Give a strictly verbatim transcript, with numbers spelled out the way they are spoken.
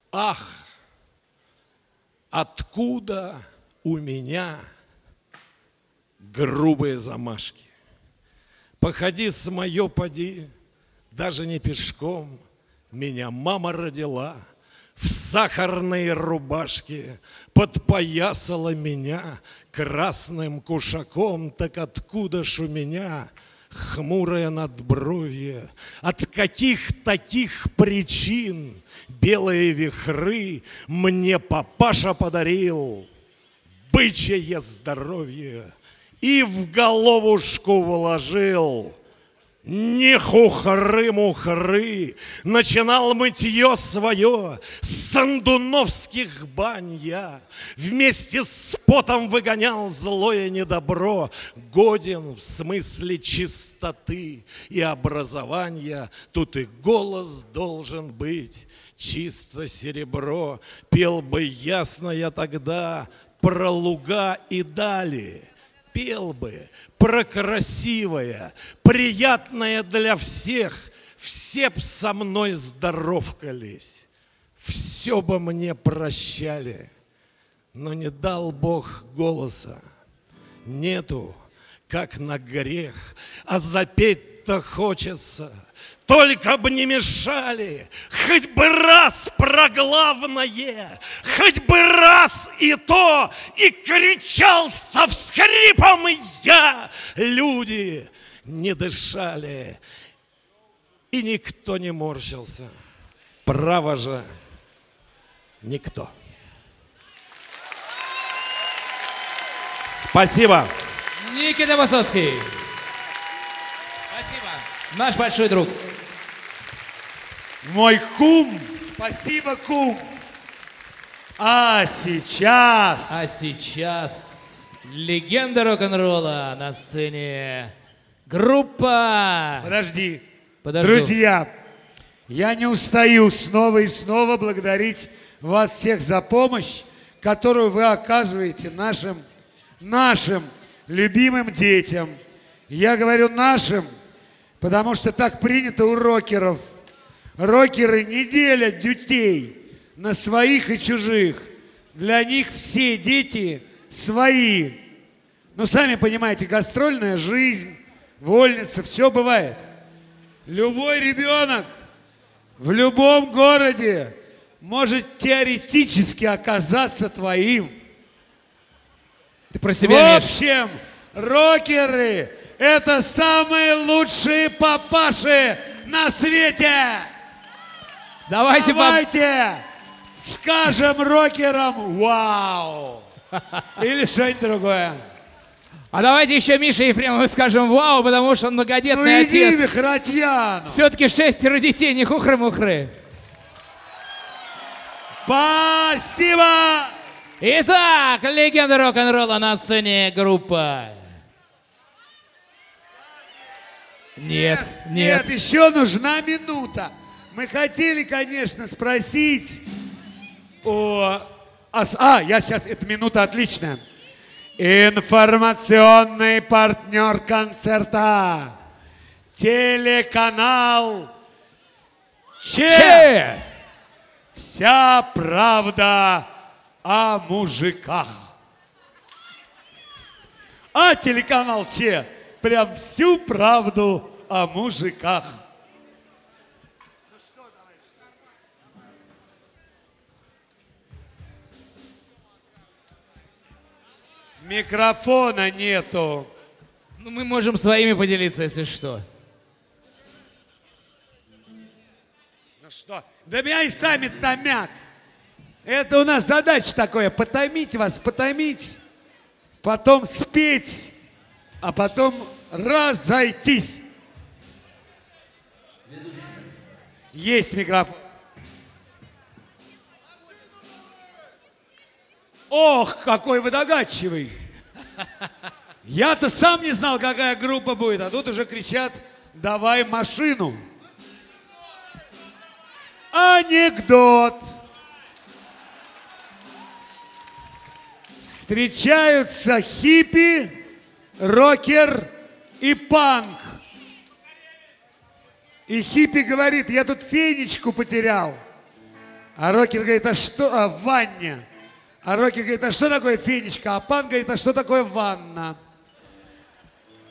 Ах, откуда у меня грубые замашки? Походи с моё поди, даже не пешком. Меня мама родила в сахарной рубашке, подпоясала меня красным кушаком. Так откуда ж у меня хмурое надбровье? От каких таких причин белые вихры мне папаша подарил бычье здоровье и в головушку вложил? Не хухры-мухры, начинал мытье свое с сандуновских бань я. Вместе с потом выгонял злое недобро. Годен в смысле чистоты и образования. Тут и голос должен быть чисто серебро. Пел бы ясно я тогда про луга и дали. Пел бы про красивое, приятное для всех. Все б со мной здоровкались, все бы мне прощали. Но не дал Бог голоса, нету, как на грех. А запеть-то хочется, только бы не мешали. Хоть бы раз про главное, хоть бы раз и то. И кричал со всхрипом я. Люди не дышали, и никто не морщился. Право же, никто. Спасибо. Никита Высоцкий. Спасибо. Наш большой друг. Мой кум, спасибо, кум. А сейчас... А сейчас легенда рок-н-ролла на сцене. Группа... Подожди. Подожду. Друзья, я не устаю снова и снова благодарить вас всех за помощь, которую вы оказываете нашим, нашим любимым детям. Я говорю нашим, потому что так принято у рокеров. Рокеры не делят детей на своих и чужих. Для них все дети свои. Ну, сами понимаете, гастрольная жизнь, вольница, все бывает. Любой ребенок в любом городе может теоретически оказаться твоим. Ты про себя, В общем, рокеры – это самые лучшие папаши на свете. Давайте, Давайте скажем рокерам «Вау!» или что-нибудь другое. А давайте еще Мише Ефремову скажем «Вау», потому что он многодетный ну, иди, отец. Михратьян. Все-таки шестеро детей, не хухры-мухры. Спасибо! Итак, легенда рок-н-ролла на сцене группа. Нет, нет. Нет, еще нужна минута. Мы хотели, конечно, спросить о... о... А, я сейчас, эта минута отличная. Информационный партнер концерта. Телеканал Че. Че. Вся правда о мужиках. А телеканал Че прям всю правду о мужиках. Микрофона нету. Ну, мы можем своими поделиться, если что. Ну что? Да меня и сами томят. Это у нас задача такое, потомить вас, потомить, потом спеть, а потом разойтись. Есть микрофон. Ох, какой вы догадчивый. Я-то сам не знал, какая группа будет, а тут уже кричат: давай машину. Анекдот. Встречаются хиппи, рокер и панк. И хиппи говорит: я тут фенечку потерял. А Рокер говорит, а что, а, Ваня? А Рокер говорит, а что такое Фенечка? А Пан говорит, а что такое ванна?